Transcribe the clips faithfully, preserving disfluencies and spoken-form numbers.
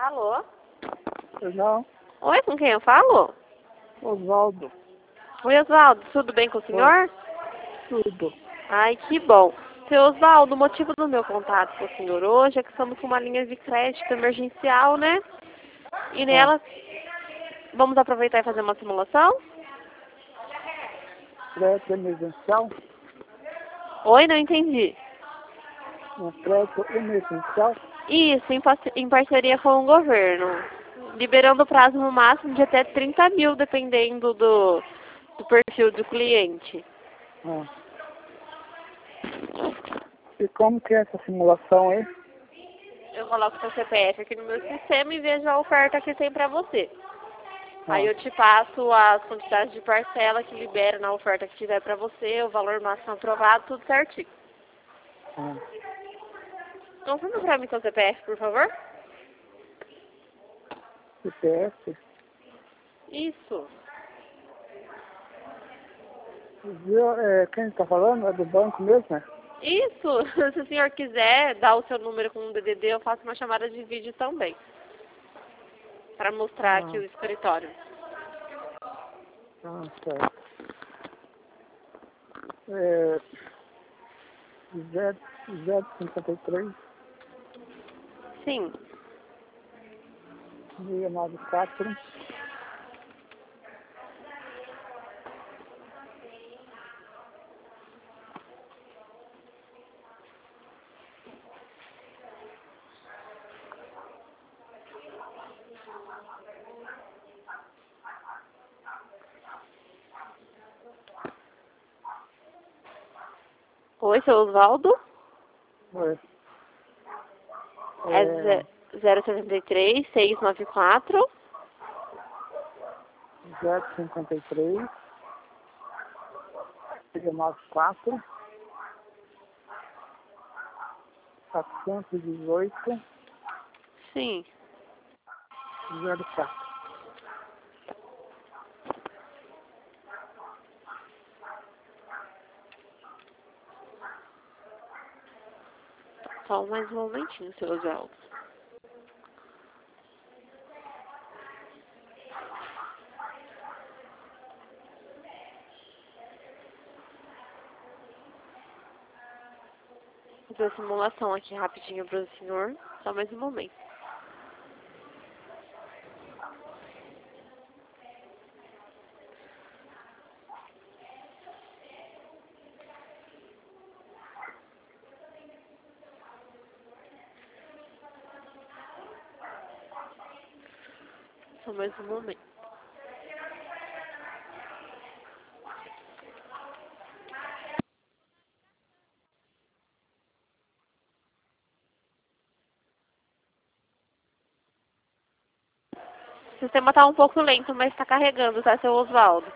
Alô? Não, Oi, com quem eu falo? Oswaldo, Oi, Oswaldo, tudo bem com o senhor? tudo. Ai, que bom. Seu Oswaldo, o motivo do meu contato com o senhor hoje é que estamos com uma linha de crédito emergencial, né? E nela, vamos aproveitar e fazer uma simulação? Crédito emergencial? Oi, não entendi. Um crédito emergencial? Isso, em, par- em parceria com o governo. Liberando o prazo no máximo de até trinta mil, dependendo do, do perfil do cliente. Ah. E como que é essa simulação aí? Eu coloco seu C P F aqui no meu sistema e vejo a oferta que tem pra você. Aí Ah. eu te passo as quantidades de parcela que libera na oferta que tiver pra você, o valor máximo aprovado, tudo certinho. Ah. Confirma pra mim seu C P F, por favor. C P F? Isso. Viu? É, quem está falando? É do banco mesmo, né? Isso. Se o senhor quiser dar o seu número com um D D D, eu faço uma chamada de vídeo também. Pra mostrar aqui Ah. o escritório. Ah, certo. É, zero, zero cinquenta e três, Sim. seiscentos e noventa e quatro, Oi, seu Oswaldo. é, É é, zero setenta e três, seiscentos e noventa e quatro. zero cinquenta e três, seiscentos e noventa e quatro, quatrocentos e dezoito, Sim. zero quatro. Só mais um momentinho, seu Oswaldo. Vou fazer a simulação aqui rapidinho para o senhor. Só mais um momento. Só mais um momento. O sistema está um pouco lento, mas está carregando, tá, seu Oswaldo?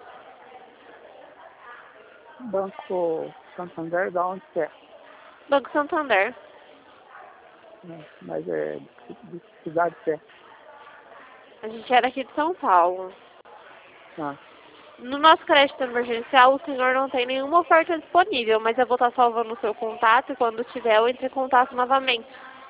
Banco Santander, da onde que é? Banco Santander. Né? Mas é de, de que cidade que é? A gente é daqui de São Paulo. Ah, No nosso crédito emergencial, o senhor não tem nenhuma oferta disponível, mas eu vou estar salvando o seu contato e quando tiver eu entre em contato novamente.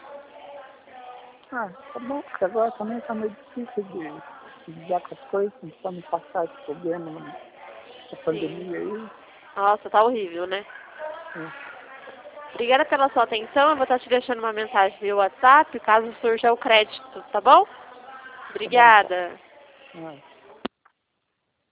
ah, tá bom, porque agora também tá meio difícil de de lidar com as coisas, para não passar esse problema na na pandemia aí. Nossa, tá horrível, né? É. Obrigada pela sua atenção. Eu vou estar te deixando uma mensagem via WhatsApp, caso surja o crédito, tá bom? Tá bom, então. Obrigada. Ah.